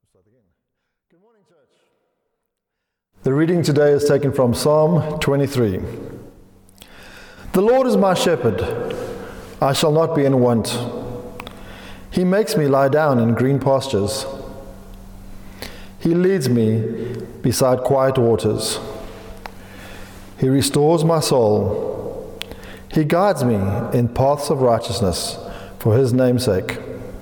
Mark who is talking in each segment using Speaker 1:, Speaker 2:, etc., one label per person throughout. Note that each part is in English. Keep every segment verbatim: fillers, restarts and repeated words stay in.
Speaker 1: Start again. Good morning, church. The reading today is taken from Psalm twenty-three. The Lord is my shepherd, I shall not be in want. He makes me lie down in green pastures. He leads me beside quiet waters. He restores my soul. He guides me in paths of righteousness for his name's sake.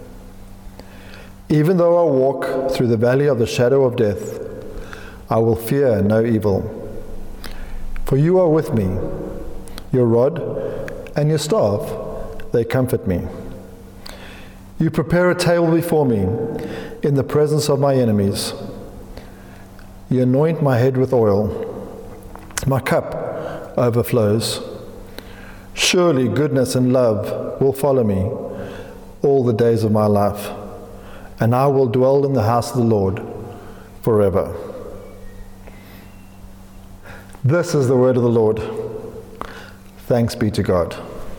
Speaker 1: Even though I walk through the valley of the shadow of death, I will fear no evil. For you are with me. Your rod and your staff, they comfort me. You prepare a table before me in the presence of my enemies. You anoint my head with oil. My cup overflows. Surely goodness and love will follow me all the days of my life, and I will dwell in the house of the Lord forever. This is the word of the Lord. Thanks be to God.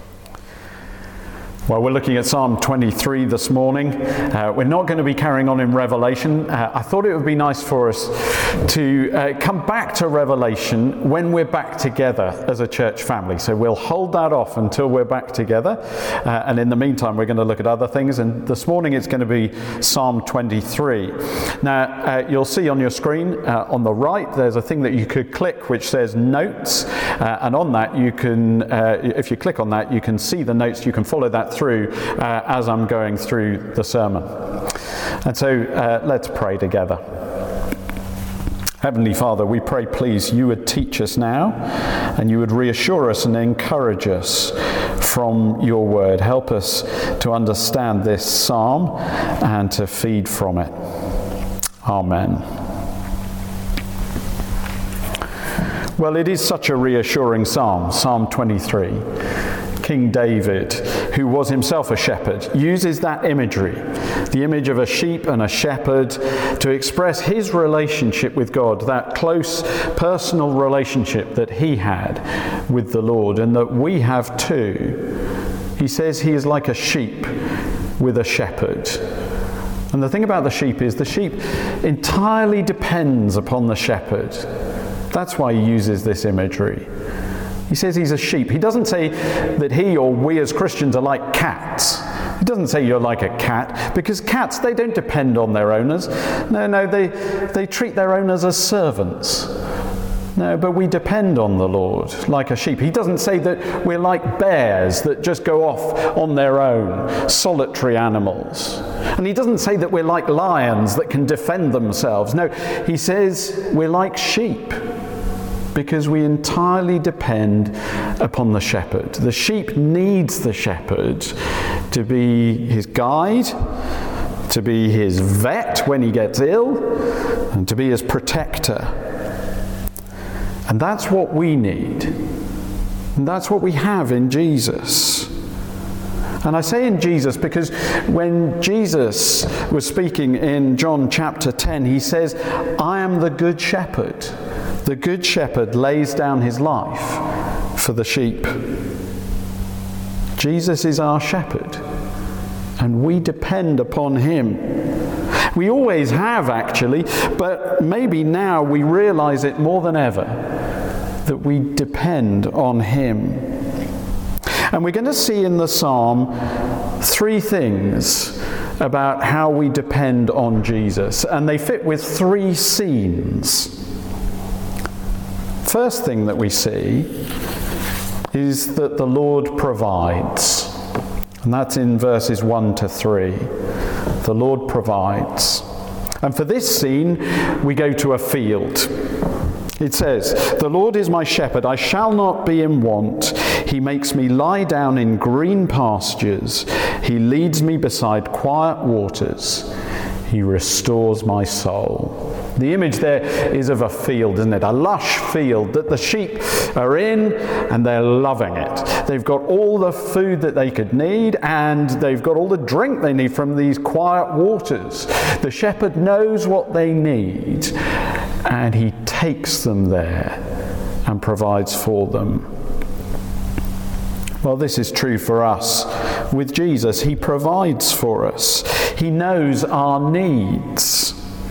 Speaker 2: Well, we're looking at Psalm twenty-three this morning. Uh, we're not going to be carrying on in Revelation. Uh, I thought it would be nice for us to uh, come back to Revelation when we're back together as a church family. So we'll hold that off until we're back together. Uh, and in the meantime, we're going to look at other things. And this morning it's going to be Psalm twenty-three. Now, uh, you'll see on your screen uh, on the right, there's a thing that you could click which says Notes. Uh, and on that, you can, uh, if you click on that, you can see the notes. You can follow that through uh, as I'm going through the sermon. And so uh, let's pray together. Heavenly Father, we pray, please, you would teach us now and you would reassure us and encourage us from your word. Help us to understand this psalm and to feed from it. Amen. Well, it is such a reassuring psalm, Psalm twenty-three. King David, who was himself a shepherd, uses that imagery, the image of a sheep and a shepherd, to express his relationship with God, that close personal relationship that he had with the Lord and that we have too. He says he is like a sheep with a shepherd. And the thing about the sheep is the sheep entirely depends upon the shepherd. That's why he uses this imagery. He says he's a sheep. He doesn't say that he or we as Christians are like cats. He doesn't say you're like a cat, because cats, they don't depend on their owners. No, no, they, they treat their owners as servants. No, but we depend on the Lord like a sheep. He doesn't say that we're like bears that just go off on their own, solitary animals. And he doesn't say that we're like lions that can defend themselves. No, he says we're like sheep, because we entirely depend upon the shepherd. The sheep needs the shepherd to be his guide, to be his vet when he gets ill, and to be his protector. And that's what we need. And that's what we have in Jesus. And I say in Jesus because when Jesus was speaking in John chapter ten, he says, I am the good shepherd. The good shepherd lays down his life for the sheep. Jesus is our shepherd, and we depend upon him. We always have, actually, but maybe now we realize it more than ever, that we depend on him. And we're going to see in the psalm three things about how we depend on Jesus, and they fit with three scenes. First thing that we see is that the Lord provides. And that's in verses one to three. The Lord provides. And for this scene, we go to a field. It says, the Lord is my shepherd, I shall not be in want. He makes me lie down in green pastures. He leads me beside quiet waters. He restores my soul. The image there is of a field, isn't it? A lush field that the sheep are in and they're loving it. They've got all the food that they could need and they've got all the drink they need from these quiet waters. The shepherd knows what they need and he takes them there and provides for them. Well, this is true for us. With Jesus, he provides for us. He knows our needs.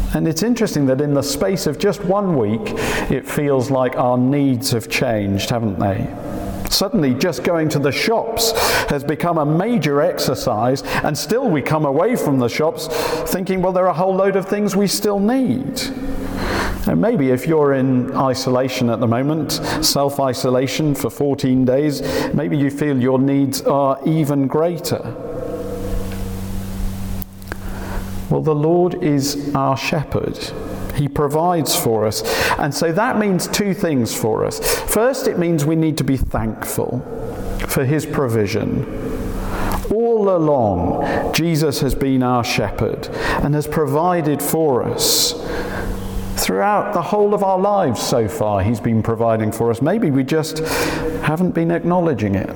Speaker 2: And it's interesting that in the space of just one week, it feels like our needs have changed, haven't they? Suddenly, just going to the shops has become a major exercise, and still we come away from the shops thinking, well, there are a whole load of things we still need. And maybe if you're in isolation at the moment, self-isolation for fourteen days, maybe you feel your needs are even greater. Well, the Lord is our shepherd. He provides for us. And so that means two things for us. First, it means we need to be thankful for his provision. All along, Jesus has been our shepherd and has provided for us. Throughout the whole of our lives so far, he's been providing for us. Maybe we just haven't been acknowledging it.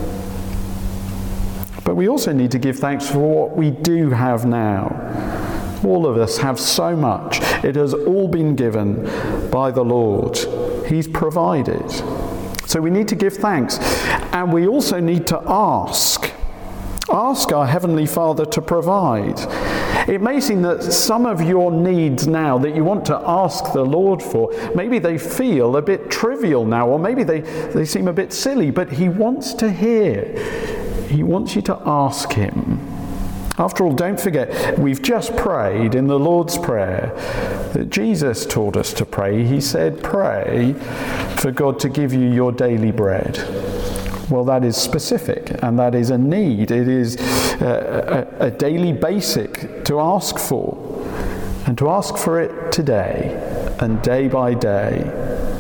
Speaker 2: But we also need to give thanks for what we do have now. All of us have so much. It has all been given by the Lord. He's provided. So we need to give thanks. And we also need to ask. Ask our Heavenly Father to provide. It may seem that some of your needs now that you want to ask the Lord for, maybe they feel a bit trivial now, or maybe they, they seem a bit silly, but he wants to hear. He wants you to ask him. After all, don't forget, we've just prayed in the Lord's Prayer that Jesus taught us to pray. He said, pray for God to give you your daily bread. Well, that is specific, and that is a need. It is a, a, a daily basic to ask for, and to ask for it today and day by day.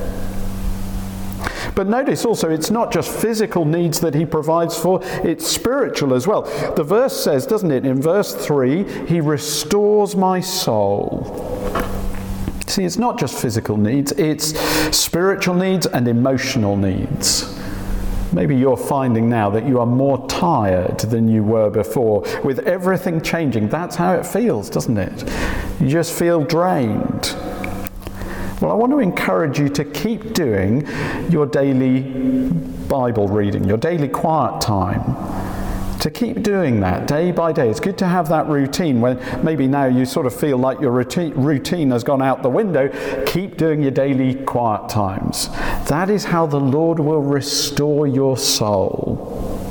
Speaker 2: But notice also, it's not just physical needs that he provides for, it's spiritual as well. The verse says, doesn't it, in verse three, he restores my soul. See, it's not just physical needs, it's spiritual needs and emotional needs. Maybe you're finding now that you are more tired than you were before. With everything changing, that's how it feels, doesn't it? You just feel drained. Well, I want to encourage you to keep doing your daily Bible reading, your daily quiet time. To keep doing that day by day. It's good to have that routine when maybe now you sort of feel like your routine, routine has gone out the window. Keep doing your daily quiet times. That is how the Lord will restore your soul.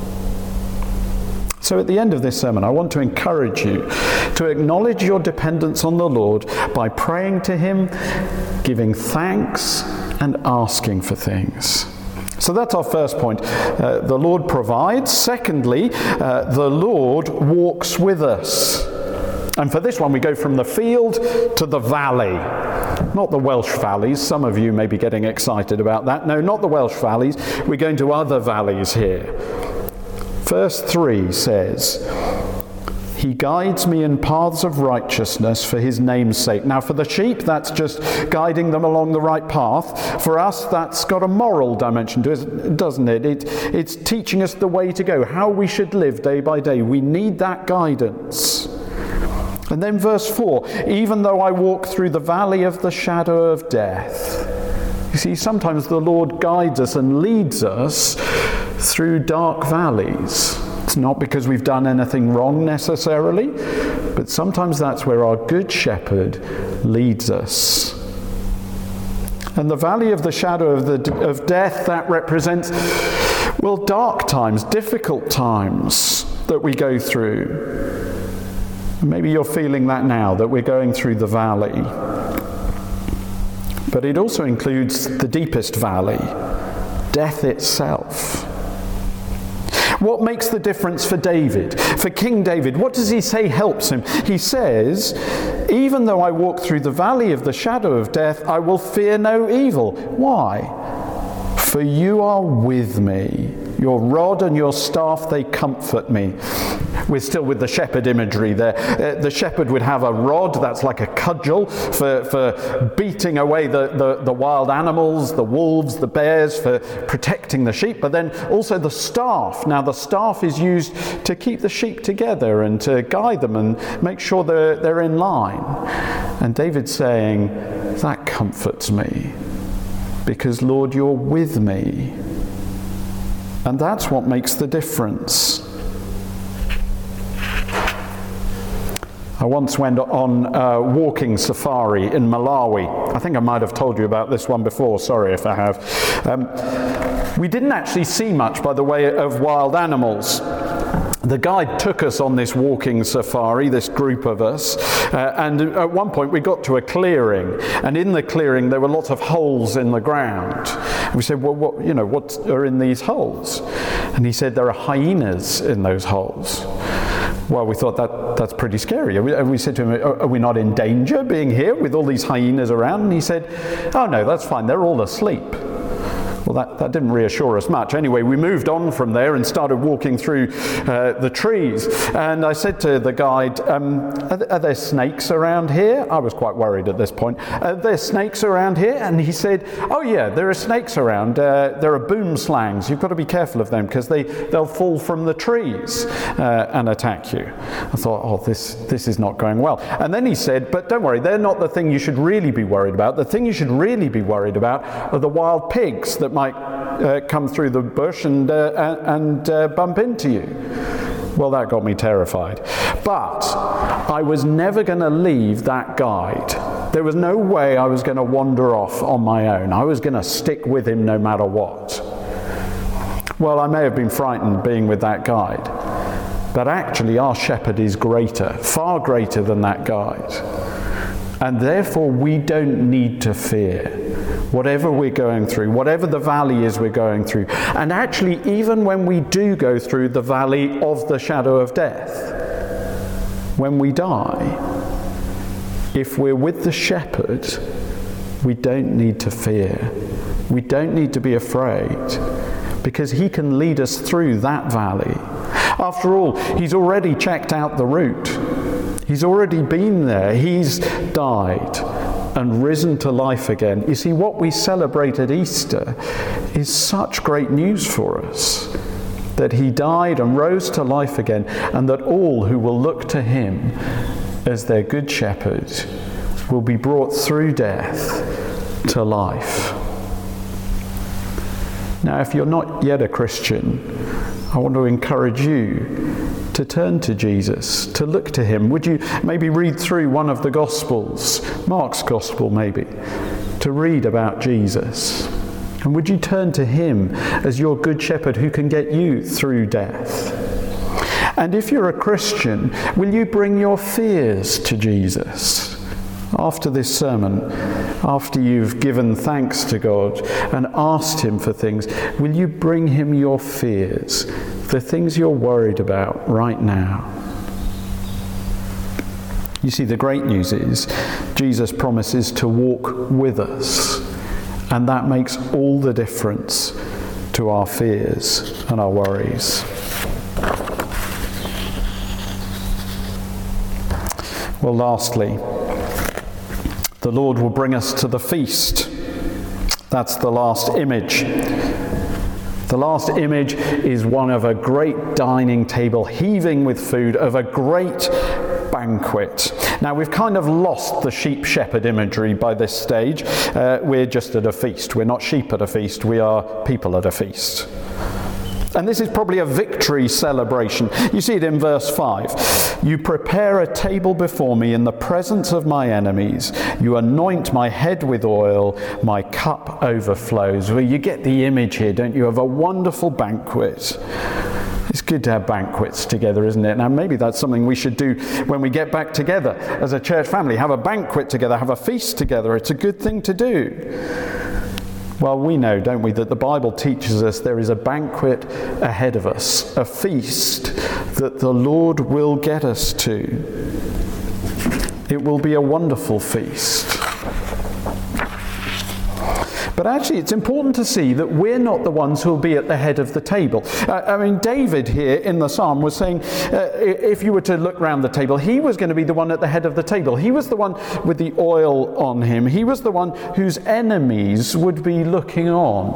Speaker 2: So at the end of this sermon, I want to encourage you to acknowledge your dependence on the Lord by praying to him, giving thanks, and asking for things. So that's our first point. Uh, the Lord provides. Secondly, uh, the Lord walks with us. And for this one, we go from the field to the valley. Not the Welsh valleys. Some of you may be getting excited about that. No, not the Welsh valleys. We're going to other valleys here. Verse three says, he guides me in paths of righteousness for his name's sake. Now for the sheep, that's just guiding them along the right path. For us, that's got a moral dimension to it, doesn't it? it? It's teaching us the way to go, how we should live day by day. We need that guidance. And then verse four, even though I walk through the valley of the shadow of death. You see, sometimes the Lord guides us and leads us through dark valleys. It's not because we've done anything wrong necessarily, but sometimes that's where our good shepherd leads us. And the valley of the shadow of, the, of death, that represents, well, dark times, difficult times that we go through. Maybe you're feeling that now, that we're going through the valley. But it also includes the deepest valley, death itself. What makes the difference for David? For King David, what does he say helps him? He says, even though I walk through the valley of the shadow of death, I will fear no evil. Why? For you are with me. Your rod and your staff, they comfort me. We're still with the shepherd imagery there. Uh, the shepherd would have a rod that's like a cudgel for, for beating away the, the, the wild animals, the wolves, the bears, for protecting the sheep, but then also the staff. Now the staff is used to keep the sheep together and to guide them and make sure they're, they're in line. And David's saying, that comforts me because, Lord, you're with me. And that's what makes the difference. I once went on a walking safari in Malawi. I think I might have told you about this one before, sorry if I have. Um, we didn't actually see much by the way of wild animals. The guide took us on this walking safari, this group of us, uh, and at one point we got to a clearing, and in the clearing there were lots of holes in the ground. And we said, well, what, you know, what are in these holes? And he said, there are hyenas in those holes. Well, we thought that that's pretty scary. And we, and we said to him, are, are we not in danger being here with all these hyenas around? And he said, oh no, that's fine, they're all asleep. Well, that, that didn't reassure us much. Anyway, we moved on from there and started walking through uh, the trees. And I said to the guide, um, are, th- are there snakes around here? I was quite worried at this point. Are there snakes around here? And he said, oh yeah, there are snakes around. Uh, there are boom slangs. You've got to be careful of them because they, they'll fall from the trees uh, and attack you. I thought, oh, this, this is not going well. And then he said, but don't worry, they're not the thing you should really be worried about. The thing you should really be worried about are the wild pigs that might uh, come through the bush and, uh, and uh, bump into you. Well, that got me terrified. But I was never going to leave that guide. There was no way I was going to wander off on my own. I was going to stick with him no matter what. Well, I may have been frightened being with that guide, but actually our shepherd is greater, far greater than that guide. And therefore we don't need to fear whatever we're going through, whatever the valley is we're going through. And actually, even when we do go through the valley of the shadow of death, when we die, if we're with the shepherd, we don't need to fear. We don't need to be afraid, because he can lead us through that valley. After all, he's already checked out the route. He's already been there. He's died and risen to life again. You see, what we celebrate at Easter is such great news for us, that he died and rose to life again, and that all who will look to him as their good shepherd will be brought through death to life. Now, if you're not yet a Christian, I want to encourage you to turn to Jesus, to look to him. Would you maybe read through one of the Gospels, Mark's Gospel maybe, to read about Jesus? And would you turn to him as your good shepherd who can get you through death? And if you're a Christian, will you bring your fears to Jesus? After this sermon, after you've given thanks to God and asked him for things, will you bring him your fears, the things you're worried about right now? You see, the great news is Jesus promises to walk with us, and that makes all the difference to our fears and our worries. Well, lastly, the Lord will bring us to the feast. That's the last image. The last image is one of a great dining table heaving with food, of a great banquet. Now, we've kind of lost the sheep shepherd imagery by this stage. Uh, we're just at a feast. We're not sheep at a feast. We are people at a feast. And this is probably a victory celebration. You see it in verse five. You prepare a table before me in the presence of my enemies. You anoint my head with oil. My cup overflows. Well, you get the image here, don't you, of a wonderful banquet. It's good to have banquets together, isn't it? Now, maybe that's something we should do when we get back together as a church family. Have a banquet together, have a feast together. It's a good thing to do. Well, we know, don't we, that the Bible teaches us there is a banquet ahead of us, a feast that the Lord will get us to. It will be a wonderful feast. But actually, it's important to see that we're not the ones who will be at the head of the table. Uh, I mean, David here in the psalm was saying, uh, if you were to look round the table, he was going to be the one at the head of the table. He was the one with the oil on him. He was the one whose enemies would be looking on.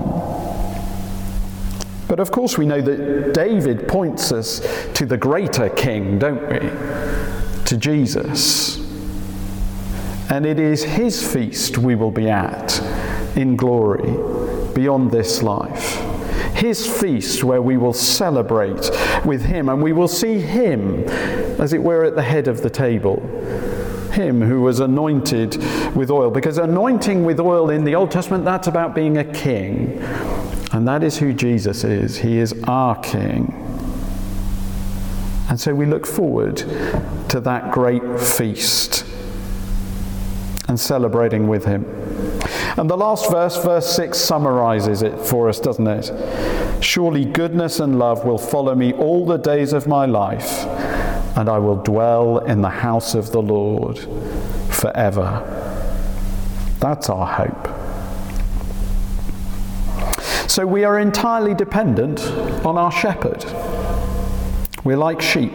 Speaker 2: But of course, we know that David points us to the greater king, don't we? To Jesus. And it is his feast we will be at in glory beyond this life. his feast where we will celebrate with him and we will see him, as it were, at the head of the table. Him who was anointed with oil. Because anointing with oil in the Old Testament, that's about being a king. And that is who Jesus is. He is our King. And so we look forward to that great feast and celebrating with him. And the last verse, verse six, summarizes it for us, doesn't it? Surely goodness and love will follow me all the days of my life, and I will dwell in the house of the Lord forever. That's our hope. So we are entirely dependent on our shepherd. We're like sheep.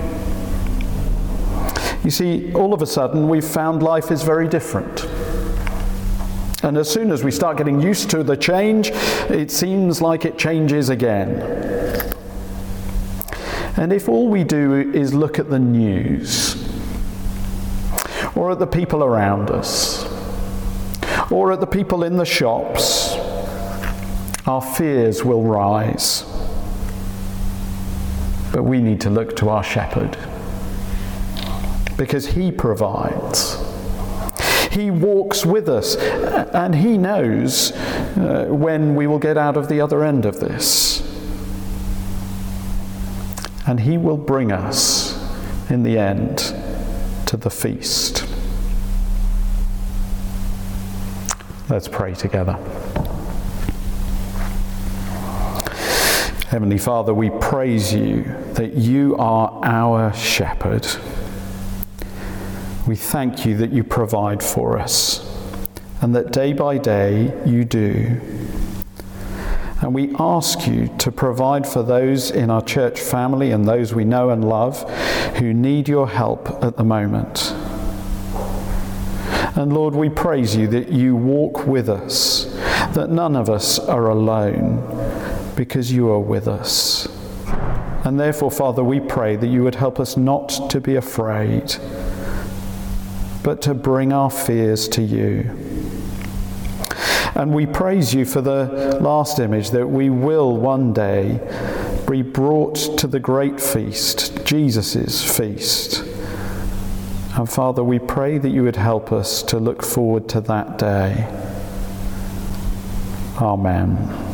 Speaker 2: You see, all of a sudden we've found life is very different. And as soon as we start getting used to the change, it seems like it changes again. And if all we do is look at the news, or at the people around us, or at the people in the shops, our fears will rise. But we need to look to our shepherd, because he provides. He walks with us, and he knows uh, when we will get out of the other end of this. And he will bring us, in the end, to the feast. Let's pray together. Heavenly Father, we praise you that you are our shepherd. We thank you that you provide for us, and that day by day you do. And we ask you to provide for those in our church family and those we know and love who need your help at the moment. And Lord, we praise you that you walk with us, that none of us are alone, because you are with us. And therefore, Father, we pray that you would help us not to be afraid, but to bring our fears to you. And we praise you for the last image, that we will one day be brought to the great feast, Jesus' feast. And Father, we pray that you would help us to look forward to that day. Amen.